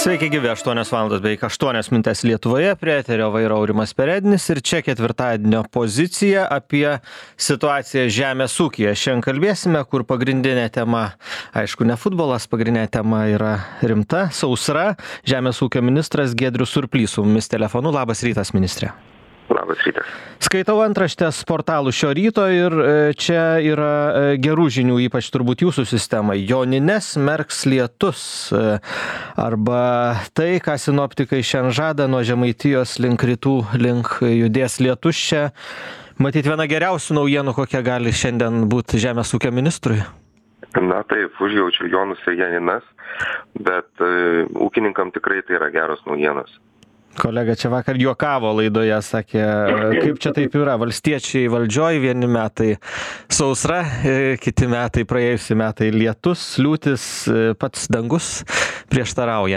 Sveiki gyvi, 8 valandos beveik 8 minutės Lietuvoje, prie eterio vairo Aurimas Perednis ir čia ketvirtadienio pozicija apie situaciją žemės ūkyje. Šiandien kalbėsime, kur pagrindinė tema, aišku, ne futbolas, pagrindinė tema yra rimta, sausra. Žemės ūkio ministras Giedrius Surplys su mumis telefonu. Labas rytas, ministrė. Labas rytas. Skaitau antraštės portalų šio ryto ir čia yra gerų žinių, ypač turbūt jūsų sistemai. Jonines merks lietus arba tai, ką sinoptikai šiandien žada, nuo Žemaitijos link rytų link judės lietus. Čia matyt viena geriausių naujienų, kokia gali šiandien būti žemės ūkio ministrui. Na taip, užjaučiu Jonus ir Janinas, bet ūkininkam tikrai tai yra geros naujienos. Kolega čia vakar juokavo laidoje, sakė, kaip čia taip yra, valstiečiai valdžioj, vieni metai sausra, kiti metai, praėjusi metai lietus, liūtis, pats dangus prieštarauja.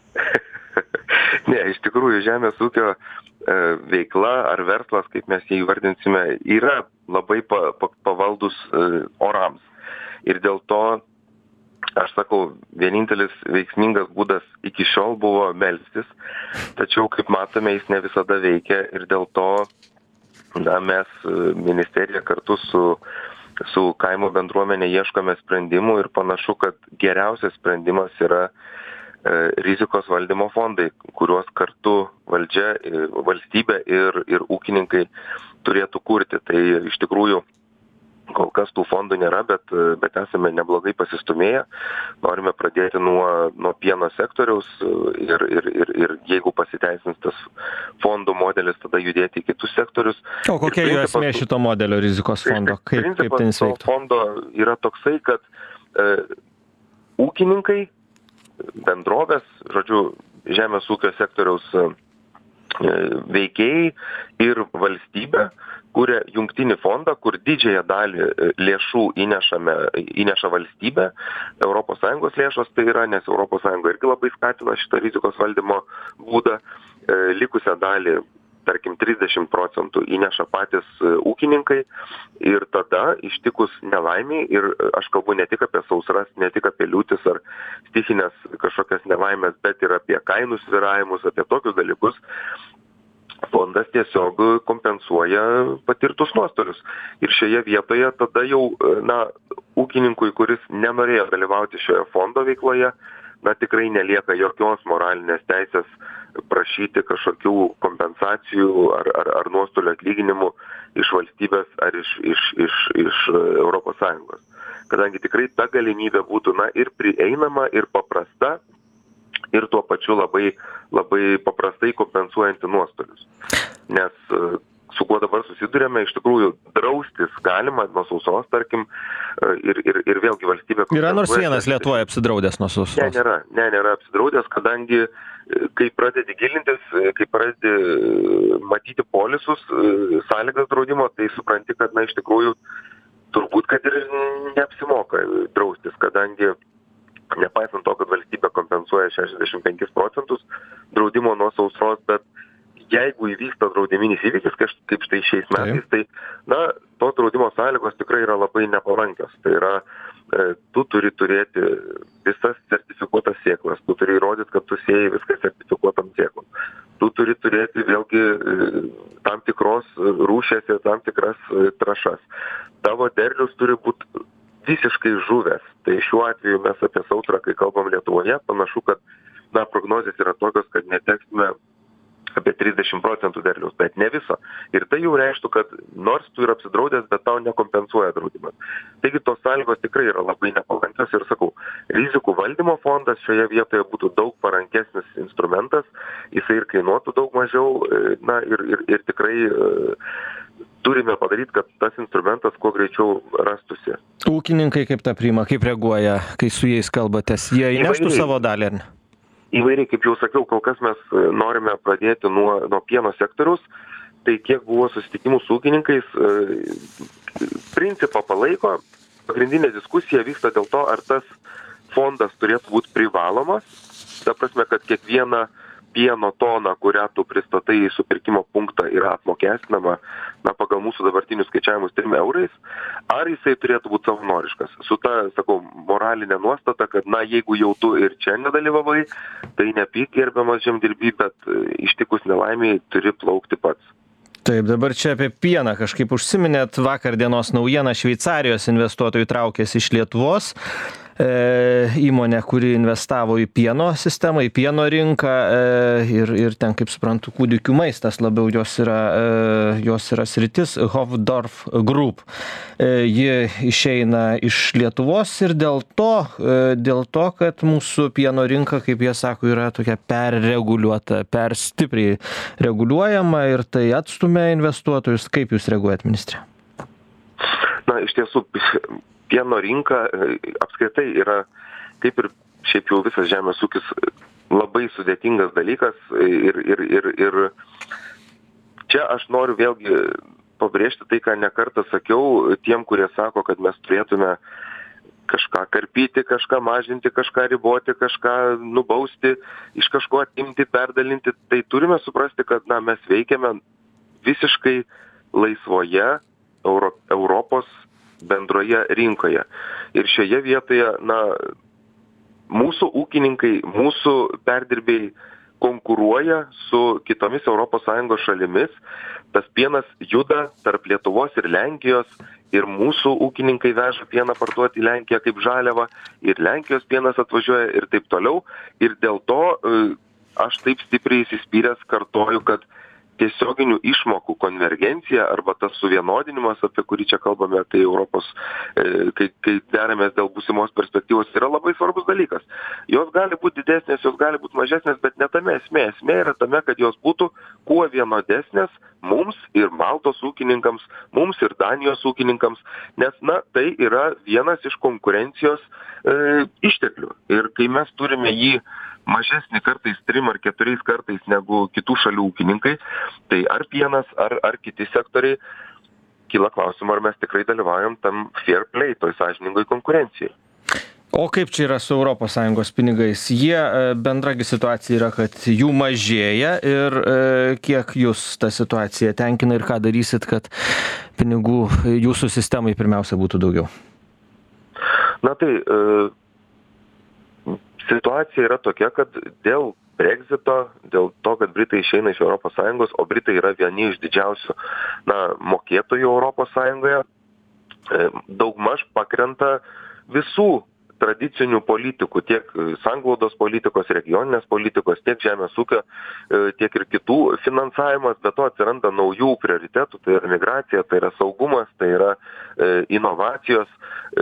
Ne, iš tikrųjų žemės ūkio veikla ar verslas, kaip mes jį įvardinsime, yra labai pavaldus orams. Ir dėl to, aš sakau, vienintelis veiksmingas būdas iki šiol buvo melstis, tačiau, kaip matome, jis ne visada veikia ir dėl to mes ministerija kartu su kaimo bendruomenė ieškome sprendimų ir panašu, kad geriausias sprendimas yra rizikos valdymo fondai, kuriuos kartu valdžia, valstybė ir ūkininkai turėtų kurti. Tai iš tikrųjų kol kas tų fondų nėra, bet esame neblogai pasistumėję. Norime pradėti nuo pieno sektoriaus ir jeigu pasiteisins tas fondų modelis, tada judėti į kitus sektorius. O kokia jo esmė šito modelio rizikos fondo? Kaip ten jis veiktų? Fondo yra toksai, kad ūkininkai, bendrovės, žodžiu, žemės ūkio sektoriaus veikėjai ir valstybė kuria jungtinį fondą, kur didžiąją dalį lėšų įneša valstybė, ES lėšos tai yra, nes ES irgi labai skatina šitą rizikos valdymo būdą, likusią dalį, tarkim, 30% įneša patys ūkininkai ir tada ištikus nelaimiai, ir aš kalbu ne tik apie sausras, ne tik apie liūtis ar stichinės kažkokias nelaimės, bet ir apie kainų svyravimus, apie tokius dalykus, fondas tiesiog kompensuoja patirtus nuostolius. Ir šioje vietoje tada jau, ūkininkui, kuris nenorėjo dalyvauti šioje fondo veikloje, tikrai nelieka jokios moralinės teisės prašyti kažkokių kompensacijų ar nuostolių atlyginimų iš valstybės ar iš ES. Kadangi tikrai ta galimybė būtų, ir prieinama, ir paprasta, ir tuo pačiu labai, labai paprastai kompensuojanti nuostolius. Nes su kuo dabar susidurėme, iš tikrųjų draustis galima nuo sausros, tarkim, ir vėlgi valstybė... Yra nors vienas Lietuvoje apsidraudęs nuo sausros? Nėra apsidraudęs, kadangi kai pradedi gilintis, kai pradedi matyti polisus, sąlygas draudimo, tai supranti, kad, iš tikrųjų, turbūt, kad ir neapsimoka draustis, kadangi nepaisant to, kad valstybė kompensuoja 65% draudimo nuo sausros, bet jeigu įvyksta draudiminis įvykis, kaip štai šiais metais, tai, tos draudimo sąlygos tikrai yra labai nepalankios. Tai yra, tu turi turėti visas sertifikuotas sėklas, tu turi įrodyti, kad tu sėjai viską sertifikuotam sėklom. Tu turi turėti vėlgi tam tikros rūšies ir tam tikras trąšas. Tavo derlius turi būti visiškai žuvęs. Tai šiuo atveju mes apie sausrą, kai kalbam Lietuvoje, panašu, kad prognozės yra tokios, kad neteksime apie 30% derliaus, bet ne viso. Ir tai jau reikštų, kad nors tu ir apsidraudęs, bet tau nekompensuoja draudimas. Taigi tos sąlygos tikrai yra labai nepalankios ir sakau, rizikų valdymo fondas šioje vietoje būtų daug parankesnis instrumentas, jisai ir kainuotų daug mažiau, ir tikrai turime padaryti, kad tas instrumentas kuo greičiau rastųsi. Ūkininkai kaip tą priima, kaip reaguoja, kai su jais kalbatės? Jie įneštų savo dalį, ar ne? Įvairiai, kaip jau sakiau, kol kas mes norime pradėti nuo pieno sektoriaus, tai kiek buvo susitikimų su ūkininkais, principą palaiko, pagrindinė diskusija vyksta dėl to, ar tas fondas turėtų būti privalomas, ta prasme, kad kiekviena pieno tona, kurią tu pristatai į supirkimo punktą, yra apmokestinama, na, pagal mūsų dabartinius skaičiavimus 3 eurais, ar jisai turėtų būti savanoriškas. Su ta, sakau, moralinė nuostata, kad, na, jeigu jau tu ir čia nedalyvavai, tai nepyk, gerbiamas žemdirby, bet ištikus nelaimiai turi plaukti pats. Taip, dabar čia apie pieną kažkaip užsiminėt. Vakar dienos naujiena: Šveicarijos investuotojai traukėsi iš Lietuvos. Įmonė, kuri investavo į pieno sistemą, į pieno rinką, ir ten, kaip suprantu, kūdikių maistas labiau jos yra sritis, Hofdorf Group. Ji išeina iš Lietuvos ir dėl to, kad mūsų pieno rinka, kaip jie sako, yra tokia perreguliuota, per stipriai reguliuojama ir tai atstumia investuotojus. Kaip jūs reaguojat, ministre? Na, iš tiesų, pieno rinka apskritai yra, kaip ir šiaip jau visas žemės ūkis, labai sudėtingas dalykas ir čia aš noriu vėlgi pabrėžti tai, ką nekartą sakiau tiem, kurie sako, kad mes turėtume kažką karpyti, kažką mažinti, kažką riboti, kažką nubausti, iš kažko atimti, perdalinti. Tai turime suprasti, kad, na, mes veikiame visiškai laisvoje Europos bendroje rinkoje. Ir šioje vietoje, na, mūsų ūkininkai, mūsų perdirbėjai konkuruoja su kitomis ES šalimis. Tas pienas juda tarp Lietuvos ir Lenkijos ir mūsų ūkininkai veža pieną parduoti į Lenkiją kaip žaliavą ir Lenkijos pienas atvažiuoja ir taip toliau. Ir dėl to aš taip stipriai įsispyręs kartoju, kad tiesioginių išmokų konvergencija arba tas suvienodinimas, apie kurį čia kalbame, tai Europos, kai deramės dėl būsimos perspektyvos, yra labai svarbus dalykas. Jos gali būti didesnės, jos gali būti mažesnės, bet ne tame esmė. Esmė yra tame, kad jos būtų kuo vienodesnės mums ir Maltos ūkininkams, mums ir Danijos ūkininkams, nes, na, tai yra vienas iš konkurencijos išteklių. Ir kai mes turime jį mažesnį kartais 3 ar 4 kartais negu kitų šalių ūkininkai, tai ar pienas, ar kiti sektoriai, kyla klausimą, ar mes tikrai dalyvaujam tam fair play, toj sąžiningoj konkurencijai. O kaip čia yra su ES pinigais? Bendragi situacija yra, kad jų mažėja ir kiek jūs ta situacija tenkina ir ką darysit, kad pinigų jūsų sistemai pirmiausia būtų daugiau? Na tai situacija yra tokia, kad dėl Brexito, dėl to, kad Britai išeina iš ES, o Britai yra vieni iš didžiausių, na, mokėtojų ES, daugmaž pakrenta visų tradicinių politikų, tiek sanglaudos politikos, regioninės politikos, tiek žemės ūkio, tiek ir kitų finansavimas, bet to atsiranda naujų prioritetų, tai yra migracija, tai yra saugumas, tai yra inovacijos.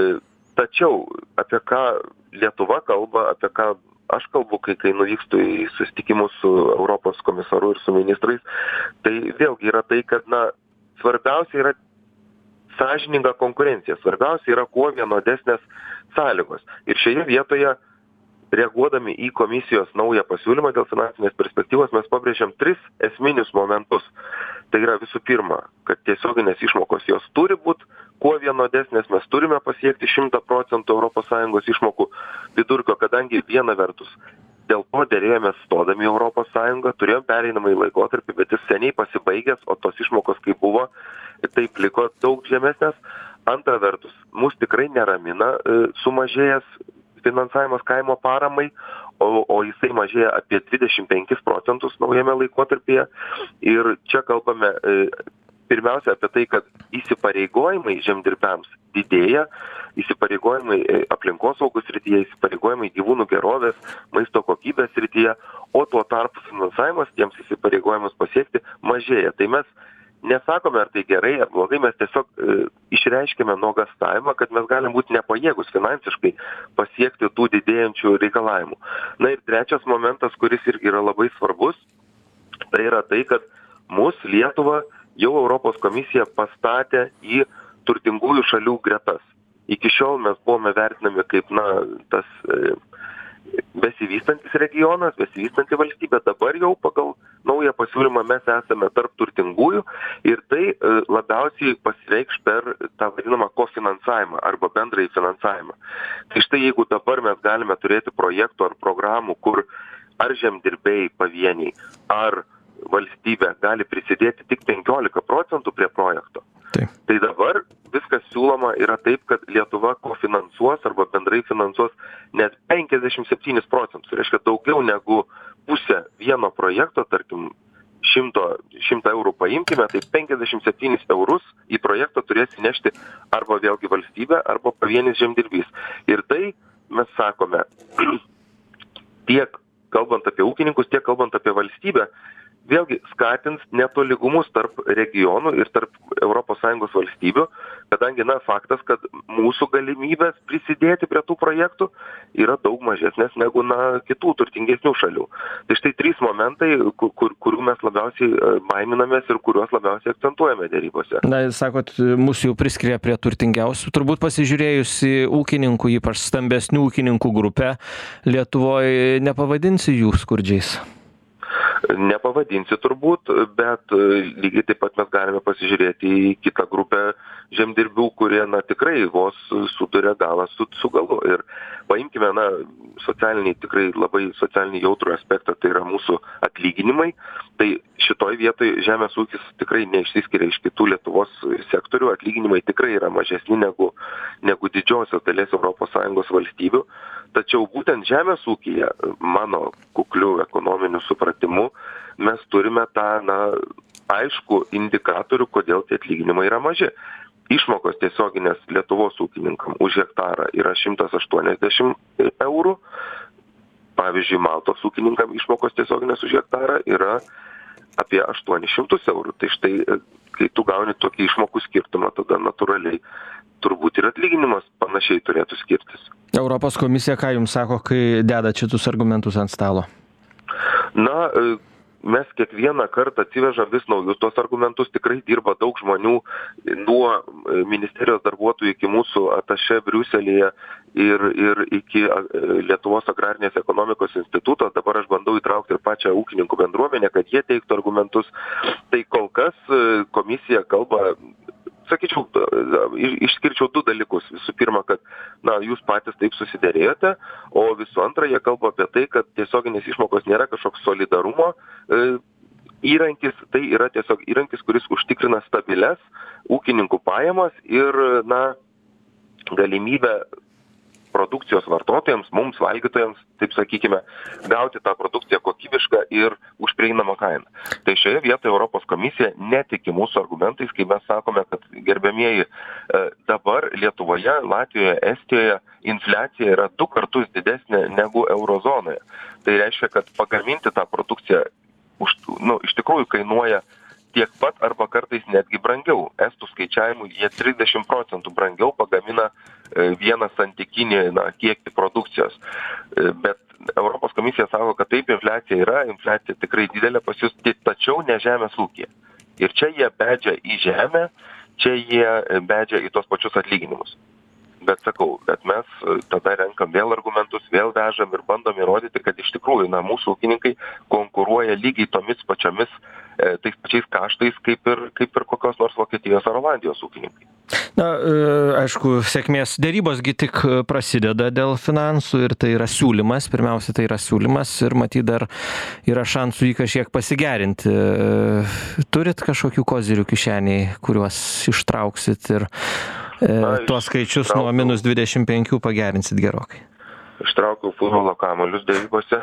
Tačiau apie ką Lietuva kalba, apie ką aš kalbu, kai nuvykstu į susitikimus su Europos komisaru ir su ministrais, tai vėlgi yra tai, kad, na, svarbiausia yra sąžininga konkurencija, svarbiausia yra kuo vienodesnės sąlygos. Ir šioje vietoje, reaguodami į komisijos naują pasiūlymą dėl finansinės perspektyvos, mes pabrėžiam 3 esminius momentus. Tai yra visų pirma, kad tiesioginės išmokos jos turi būti kuo vienodesnės, mes turime pasiekti 100% ES išmokų vidurkio, kadangi viena vertus dėl to dėrėjomės stodami į ES, turėjom pereinamąjį laikotarpį, bet jis seniai pasibaigęs, o tos išmokos kaip buvo, taip liko daug žemesnės. Antra vertus, mus tikrai neramina sumažėjęs finansavimas kaimo paramai, o jisai mažėja apie 25% naujame laikotarpyje. Ir čia kalbame pirmiausia apie tai, kad įsipareigojimai žemdirbiams didėja, įsipareigojimai aplinkosaugos srityje, įsipareigojimai gyvūnų gerovės, maisto kokybės srityje, o tuo tarpu finansavimas tiems įsipareigojimus pasiekti mažėja. Tai mes nesakome, ar tai gerai ar blogai, mes tiesiog išreiškime nuogąstavimą, kad mes galim būti nepajėgus finansiškai pasiekti tų didėjančių reikalavimų. Na ir trečias momentas, kuris irgi yra labai svarbus, tai yra tai, kad mūsų Lietuvą jau Europos komisija pastatė į turtingųjų šalių gretas. Iki šiol mes buvome vertinami kaip, na, tas besivystantis regionas, besivystanti valstybė. Dabar jau pagal naują pasiūlymą mes esame tarp turtingųjų ir tai labiausiai pasireikš per tą vadinamą kofinansavimą arba bendrąjį finansavimą. Tai štai jeigu dabar mes galime turėti projektų ar programų, kur ar žemdirbiai pavieniai, ar valstybė gali prisidėti tik 15% prie projekto. Taip. Tai dabar viskas siūloma yra taip, kad Lietuva kofinansuos arba bendrai finansuos net 57%. Tai reiškia daugiau negu pusę vieno projekto, tarkim, 100 eurų paimkime, tai 57 eurus į projektą turės įnešti arba vėlgi valstybė, arba pavienis žemdirbys. Ir tai mes sakome, tiek kalbant apie ūkininkus, tiek kalbant apie valstybę, vėlgi skatins netolygumus tarp regionų ir tarp ES valstybių, kadangi, faktas, kad mūsų galimybės prisidėti prie tų projektų yra daug mažesnės negu, kitų turtingesnių šalių. Tai štai 3 momentai, kurių mes labiausiai baiminamės ir kuriuos labiausiai akcentuojame dėrybose. Na, sakot, mūsų jau priskiria prie turtingiausių. Turbūt pasižiūrėjus į ūkininkų, ypač stambesnių ūkininkų grupę, Lietuvoje nepavadinsi jų skurdžiais. Nepavadinsi turbūt, bet lygiai taip pat mes galime pasižiūrėti į kitą grupę žemdirbių, kurie, tikrai vos suduria galą su galu. Ir paimkime, socialiniai, tikrai labai socialiniai jautrų aspektą, tai yra mūsų atlyginimai. Tai šitoj vietoj žemės ūkis tikrai neišsiskiria iš kitų Lietuvos sektorių. Atlyginimai tikrai yra mažesni negu didžiosios dalies ES valstybių. Tačiau būtent žemės ūkyje, mano kukliu ekonominiu supratimu, mes turime tą, aišku indikatorių, kodėl tie atlyginimai yra maži. Išmokos tiesioginės Lietuvos ūkininkam už hektarą yra 180 eurų. Pavyzdžiui, Maltos ūkininkam išmokos tiesioginės už hektarą yra apie 800 eurų. Tai štai, kai tu gauni tokį išmokų skirtumą, tada natūraliai turbūt ir atlyginimas panašiai turėtų skirtis. Europos komisija ką jums sako, kai deda šitus argumentus ant stalo? Mes kiekvieną kartą atsivežam vis naujus tos argumentus, tikrai dirba daug žmonių nuo ministerijos darbuotojų iki mūsų atašė Briuselyje ir iki Lietuvos agrarinės ekonomikos instituto. Dabar aš bandau įtraukti ir pačią ūkininkų bendruomenę, kad jie teiktų argumentus. Tai kol kas komisija kalba, sakyčiau, išskirčiau 2 dalykus. Visų pirma, kad jūs patys taip susiderėjote, o visų antra, jie kalba apie tai, kad tiesioginės išmokos nėra kažkoks solidarumo įrankis, tai yra tiesiog įrankis, kuris užtikrina stabilias ūkininkų pajamas ir, galimybę produkcijos vartotojams, mums valgytojams, taip sakykime, gauti tą produkciją kokybišką ir už prieinamą kainą. Tai šioje vietoje Europos komisija netiki mūsų argumentais, kai mes sakome, kad gerbiamieji, dabar Lietuvoje, Latvijoje, Estijoje infliacija yra 2 kartus didesnė negu eurozonoje. Tai reiškia, kad pagaminti tą produkciją iš tikrųjų kainuoja tiek pat arba kartais netgi brangiau. Estų skaičiavimų jie 30% brangiau pagamina vieną santykinį kiekį produkcijos. Bet Europos komisija sako, kad taip, infliacija tikrai didelė pas jūs, tačiau ne žemės ūkyje. Ir čia jie bedžia į žemę, čia jie bedžia į tos pačius atlyginimus. Bet sakau, mes tada renkam vėl argumentus, vėl vežam ir bandom įrodyti, kad iš tikrųjų mūsų ūkininkai konkuruoja lygiai tomis pačiomis tais pačiais kaštais, kaip ir kokios nors Vokietijos ar Olandijos ūkininkai. Aišku, sėkmės dėrybosgi tik prasideda dėl finansų ir tai yra siūlymas, pirmiausia tai yra siūlymas ir matyt dar yra šansų jį kažkiek pasigerinti. Turit kažkokių kozirių kišeniai, kuriuos ištrauksit ir tuos skaičius nuo -25 pagerinsit gerokai? Ištraukiau futbolo kamuolius dėrybose,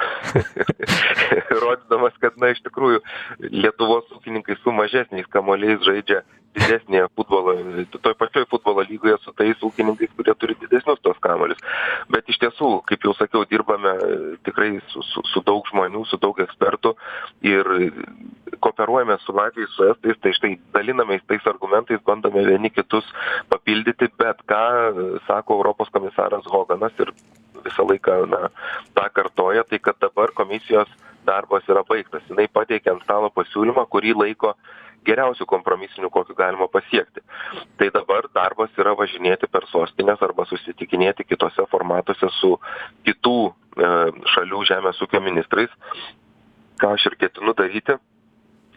rodydamas, kad iš tikrųjų Lietuvos ūkininkai su mažesniais kamuoliais žaidžia didesnėje futbolo, toj pačioj futbolo lygoje su tais ūkininkais, kurie turi didesnius tos kamuolius. Bet iš tiesų, kaip jau sakiau, dirbame tikrai su daug žmonių, su daug ekspertų ir kooperuojame su latviais, su estais, tai štai dalinamės tais argumentais, bandome vieni kitus papildyti, bet ką sako Europos komisaras Hoganas ir visą laiką tą kartoja, tai kad dabar komisijos darbas yra baigtas. Jinai pateikė ant stalo pasiūlymą, kurį laiko geriausių kompromisinių, kokių galima pasiekti. Tai dabar darbas yra važinėti per sostinės arba susitikinėti kitose formatuose su kitų šalių žemės ūkio ministrais, ką aš ir ketinu daryti.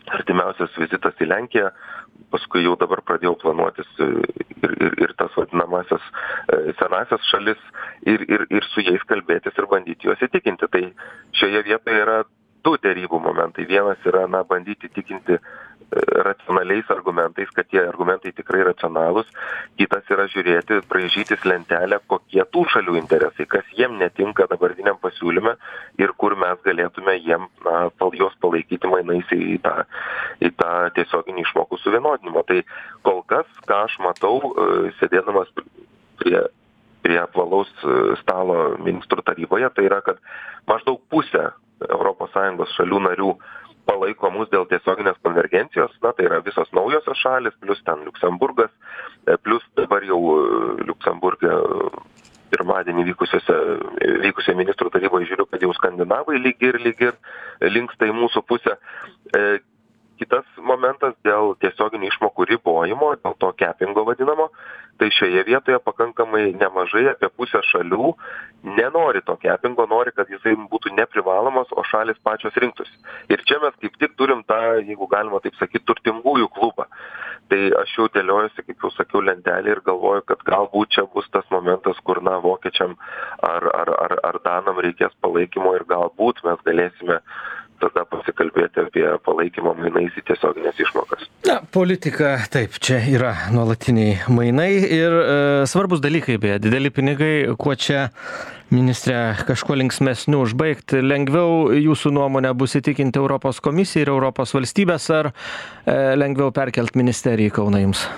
artimiausias vizitas į Lenkiją, paskui jau dabar pradėjau planuotis ir tas vadinamasias senasias šalis ir su jais kalbėtis ir bandyti juos įtikinti. Tai šioje vietoje yra du derybų momentai. Vienas yra, bandyti įtikinti racionaliais argumentais, kad tie argumentai tikrai racionalūs. Kitas yra žiūrėti, braižytis lentelę, kokie tų šalių interesai, kas jiem netinka dabartiniam pasiūlyme ir kur mes galėtume jiem juos palaikyti mainais į tą tiesioginį išmokų suvienodinimą. Tai kol kas, ką aš matau, sėdėdamas prie apvalaus stalo ministrų taryboje, tai yra, kad maždaug pusė ES šalių narių palaiko mus dėl tiesioginės konvergencijos, tai yra visos naujosios šalis, plus ten Liuksemburgas, plus dabar jau Liuksemburge pirmadienį vykusią ministrų taryboje žiūriu, kad jau skandinavai lyg ir linksta į mūsų pusę. Kitas momentas dėl tiesioginių išmokų ribojimo, dėl to kepingo vadinamo, tai šioje vietoje pakankamai nemažai, apie pusę šalių nenori to kepingo, nori, kad jisai būtų neprivalomas, o šalis pačios rinktųsi. Ir čia mes kaip tik turim tą, jeigu galima taip sakyti, turtingųjų klubą. Tai aš jau dėliojusi, kaip jau sakiau, lentelį ir galvoju, kad galbūt čia bus tas momentas, kur vokiečiam ar danam reikės palaikymo ir galbūt mes galėsime tada pasikalbėti apie palaikymą mainais į tiesioginės išmokas. Politika, taip, čia yra nuolatiniai mainai ir svarbus dalykai, beje, dideli pinigai, kuo čia ministrė kažkuo linksmesnių užbaigti. Lengviau jūsų nuomonė bus įtikinti Europos komisiją ir Europos valstybės, ar lengviau perkelt ministeriją į Kauną jums?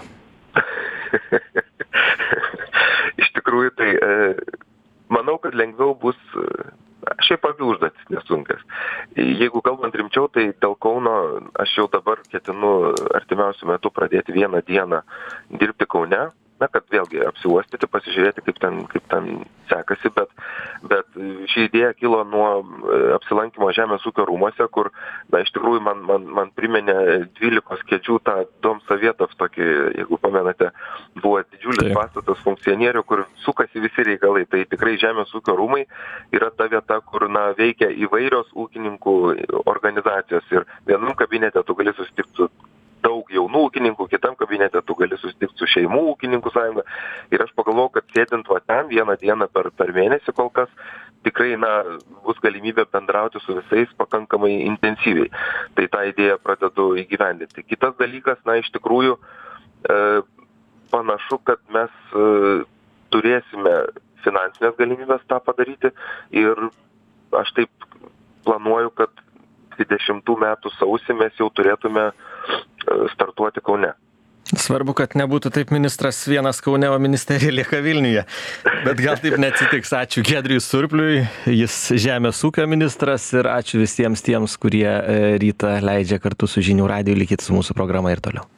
Iš tikrųjų, tai manau, kad lengviau bus. Šiaip abi užduotis nesunkios. Jeigu kalbant rimčiau, tai dėl Kauno aš jau dabar ketinu artimiausiu metu pradėti vieną dieną dirbti Kaune, kad vėlgi apsiuostyti, pasižiūrėti, kaip ten sekasi, bet ši idėja kilo nuo apsilankimo Žemės ūkio rūmuose, kur, iš tikrųjų man priminė 12 kėdžių tą Dom Sovietov tokį, jeigu pamenate, buvo didžiulis pastatas funkcionierių, kur sukasi visi reikalai. Tai tikrai Žemės ūkio rūmai yra ta vieta, kur veikia įvairios ūkininkų organizacijos ir vienam kabinete tu gali susitikti su daug jaunų ūkininkų, kitam kabinete tu gali susitikti su šeimų ūkininkų sąjunga. Ir aš pagalvojau, kad sėdint ten vieną dieną per mėnesį kol kas, tikrai bus galimybė bendrauti su visais pakankamai intensyviai. Tai tą idėją pradedu įgyvendinti. Kitas dalykas, iš tikrųjų, panašu, kad mes turėsime finansinės galimybės tą padaryti ir aš taip planuoju, kad 20 metų sausį mes jau turėtume startuoti Kaune. Svarbu, kad nebūtų taip ministras vienas Kaune, o ministerija lieka Vilniuje. Bet gal taip neatsitiks. Ačiū Giedriui Surpliui, jis Žemės ūkio ministras, ir ačiū visiems tiems, kurie rytą leidžia kartu su Žinių radiju. Likit su mūsų programa ir toliau.